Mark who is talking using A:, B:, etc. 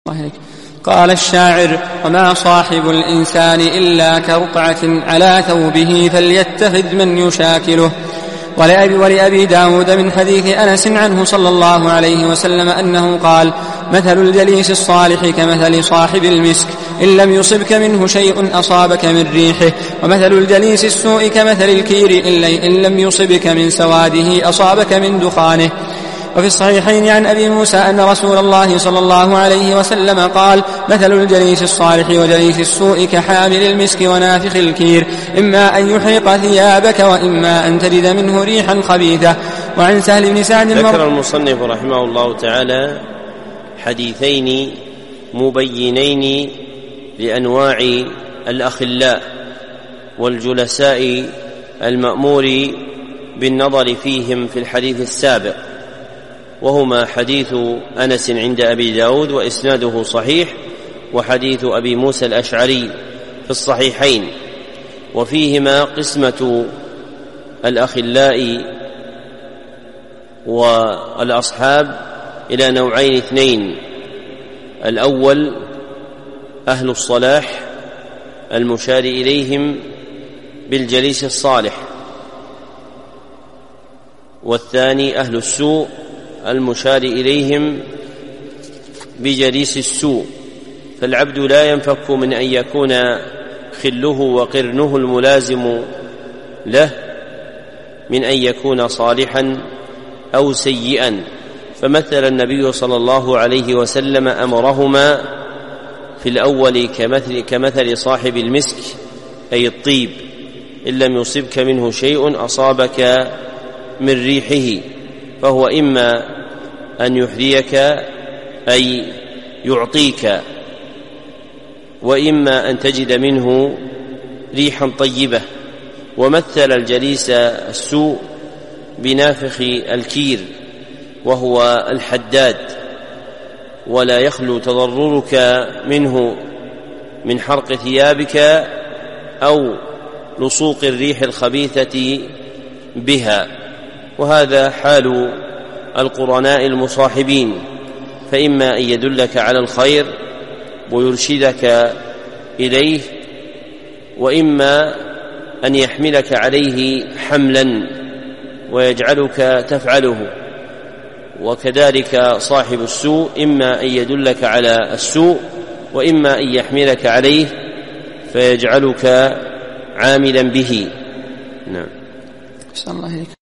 A: قال الشاعر: وما صاحب الإنسان إلا كرقعة على ثوبه فليتخذ من يشاكله. ولأبي داود من حديث أنس عنه صلى الله عليه وسلم أنه قال: مثل الجليس الصالح كمثل صاحب المسك، إن لم يصبك منه شيء أصابك من ريحه، ومثل الجليس السوء كمثل الكير، إن لم يصبك من سواده أصابك من دخانه. وفي الصحيحين عن أبي موسى أن رسول الله صلى الله عليه وسلم قال: مثل الجليس الصالح وجليس السوء كحامل المسك ونافخ الكير، إما أن يحرق ثيابك وإما أن تجد منه ريحا خبيثة. وعن سهل بن سعد
B: ذكر المصنف رحمه الله تعالى حديثين مبينين لأنواع الأخلاء والجلساء المأمور بالنظر فيهم في الحديث السابق، وهما حديث أنس عند أبي داود وإسناده صحيح، وحديث أبي موسى الأشعري في الصحيحين، وفيهما قسمة الأخلاء والأصحاب إلى نوعين اثنين: الأول أهل الصلاح المشار إليهم بالجليس الصالح، والثاني أهل السوء المشار إليهم بجليس السوء. فالعبد لا ينفك من أن يكون خله وقرنه الملازم له من أن يكون صالحا أو سيئا. فمثل النبي صلى الله عليه وسلم أمرهما في الأول كمثل صاحب المسك أي الطيب، إن لم يصبك منه شيء أصابك من ريحه، فهو إما أن يحذيك أي يعطيك، وإما أن تجد منه ريحا طيبة. ومثل الجليس السوء بنافخ الكير وهو الحداد، ولا يخلو تضررك منه من حرق ثيابك أو لصوق الريح الخبيثة بها. وهذا حال القرناء المصاحبين، فإما أن يدلك على الخير ويرشدك إليه، وإما أن يحملك عليه حملا ويجعلك تفعله. وكذلك صاحب السوء إما أن يدلك على السوء وإما أن يحملك عليه فيجعلك عاملا به. نعم.